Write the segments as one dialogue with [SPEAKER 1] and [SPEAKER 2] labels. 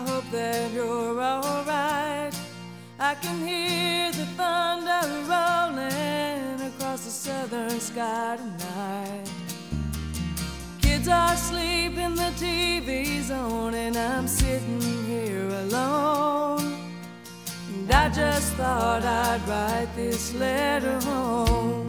[SPEAKER 1] hope that you're alright. I can hear the thunder rolling across the southern sky tonight. Kids are sleeping, the TV's on, and I'm sitting here alone. And I just thought I'd write this letter home.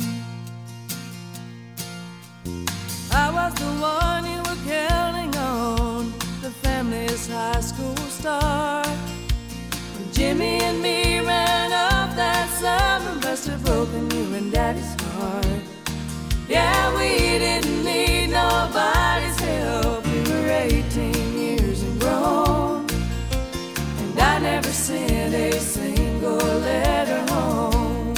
[SPEAKER 1] I was the one you were counting on, the family's high school star. When Jimmy and me ran off that summer, must have broken you and Daddy's heart. Yeah, we didn't need nobody's help. We were 18 years and grown, and I never sent a single letter home.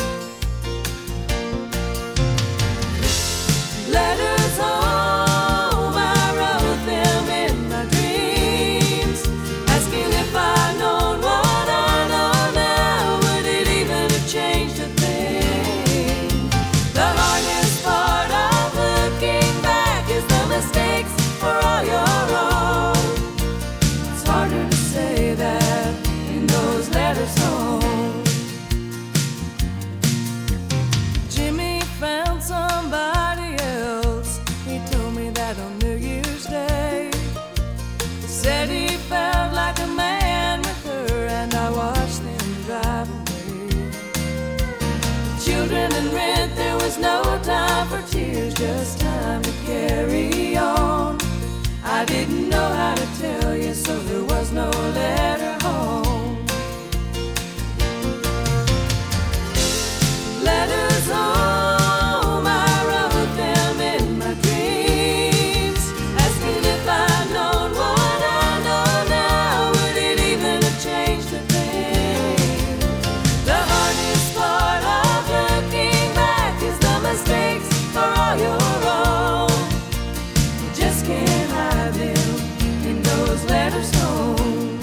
[SPEAKER 1] Letters home, I wrote them in my dreams, asking if I'd known what I know now, would it even have changed a thing? The hardest part of looking back is the mistakes are all your own. It's harder to say that in those letters home. Jimmy found somebody else. He told me that on New Year's Day. Said he felt like a man with her, and I watched them drive away. Children and rent, there was no time for tears, just time to carry on. I didn't know how to tell you, so there was no letter home. Letters home, I wrote them in my dreams, asking if I'd known what I know now, would it even have changed a thing? The hardest part of looking back is the mistakes are all your own. You just can't hide them in those letters home.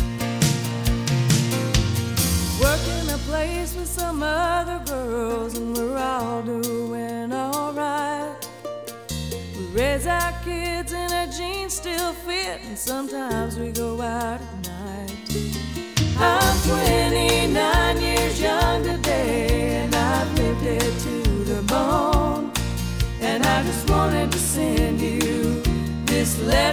[SPEAKER 1] Working a place with some other girls, and we're all doing alright. We raise our kids and our jeans still fit, and sometimes we go out at night. I'm 29 years young today, and I've lived it to the bone. And I just wanted to send you this letter